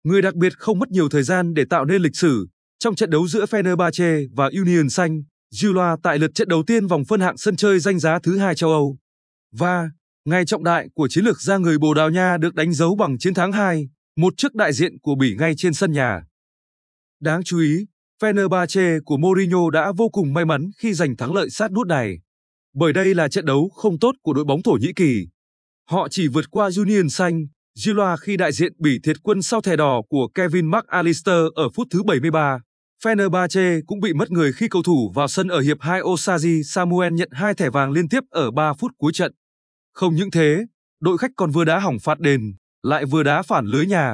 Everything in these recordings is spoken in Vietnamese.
Người đặc biệt không mất nhiều thời gian để tạo nên lịch sử trong trận đấu giữa Fenerbahce và Union Saint Gilloise tại lượt trận đầu tiên vòng phân hạng sân chơi danh giá thứ hai châu Âu. Và ngày trọng đại của chiến lược gia người Bồ Đào Nha được đánh dấu bằng chiến thắng 2-1 trước đại diện của Bỉ ngay trên sân nhà. Đáng chú ý, Fenerbahce của Mourinho đã vô cùng may mắn khi giành thắng lợi sát nút này. Bởi đây là trận đấu không tốt của đội bóng Thổ Nhĩ Kỳ. Họ chỉ vượt qua Union Saint Gilloise khi đại diện Bỉ thiệt quân sau thẻ đỏ của Kevin McAllister ở phút thứ 73. Fenerbahce cũng bị mất người khi cầu thủ vào sân ở hiệp 2 Osayi Samuel nhận 2 thẻ vàng liên tiếp ở 3 phút cuối trận. Không những thế, đội khách còn vừa đá hỏng phạt đền, lại vừa đá phản lưới nhà.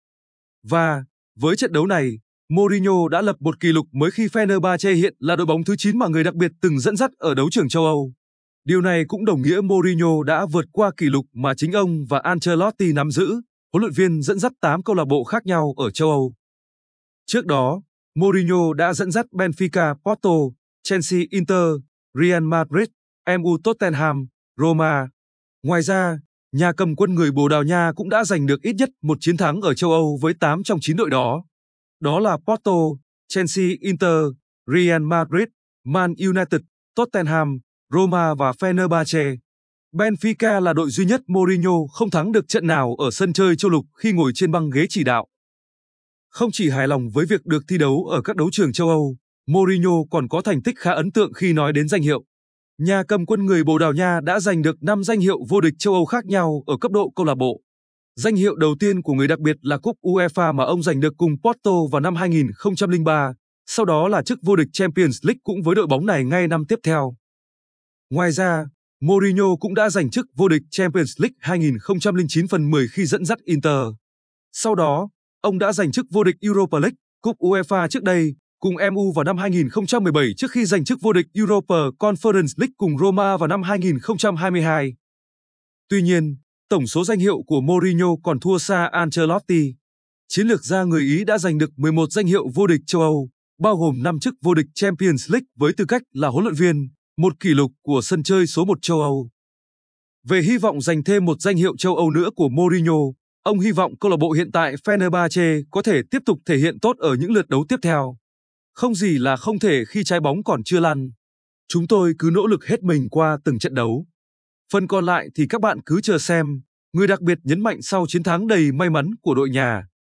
Và với trận đấu này, Mourinho đã lập một kỷ lục mới khi Fenerbahce hiện là đội bóng thứ 9 mà người đặc biệt từng dẫn dắt ở đấu trường châu Âu. Điều này cũng đồng nghĩa Mourinho đã vượt qua kỷ lục mà chính ông và Ancelotti nắm giữ, huấn luyện viên dẫn dắt 8 câu lạc bộ khác nhau ở châu Âu. Trước đó, Mourinho đã dẫn dắt Benfica, Porto, Chelsea, Inter, Real Madrid, MU, Tottenham, Roma. Ngoài ra, nhà cầm quân người Bồ Đào Nha cũng đã giành được ít nhất một chiến thắng ở châu Âu với 8 trong 9 đội đó. Đó là Porto, Chelsea, Inter, Real Madrid, Man United, Tottenham, Roma và Fenerbahce. Benfica là đội duy nhất Mourinho không thắng được trận nào ở sân chơi châu lục khi ngồi trên băng ghế chỉ đạo. Không chỉ hài lòng với việc được thi đấu ở các đấu trường châu Âu, Mourinho còn có thành tích khá ấn tượng khi nói đến danh hiệu. Nhà cầm quân người Bồ Đào Nha đã giành được 5 danh hiệu vô địch châu Âu khác nhau ở cấp độ câu lạc bộ. Danh hiệu đầu tiên của người đặc biệt là cúp UEFA mà ông giành được cùng Porto vào năm 2003, sau đó là chức vô địch Champions League cũng với đội bóng này ngay năm tiếp theo. Ngoài ra, Mourinho cũng đã giành chức vô địch Champions League 2009 phần 10 khi dẫn dắt Inter. Sau đó, ông đã giành chức vô địch Europa League, cúp UEFA trước đây, cùng MU vào năm 2017 trước khi giành chức vô địch Europa Conference League cùng Roma vào năm 2022. Tuy nhiên, tổng số danh hiệu của Mourinho còn thua xa Ancelotti. Chiến lược gia người Ý đã giành được 11 danh hiệu vô địch châu Âu, bao gồm 5 chức vô địch Champions League với tư cách là huấn luyện viên, một kỷ lục của sân chơi số 1 châu Âu. Về hy vọng giành thêm một danh hiệu châu Âu nữa của Mourinho, ông hy vọng câu lạc bộ hiện tại Fenerbahce có thể tiếp tục thể hiện tốt ở những lượt đấu tiếp theo. Không gì là không thể khi trái bóng còn chưa lăn. Chúng tôi cứ nỗ lực hết mình qua từng trận đấu. Phần còn lại thì các bạn cứ chờ xem, người đặc biệt nhấn mạnh sau chiến thắng đầy may mắn của đội nhà.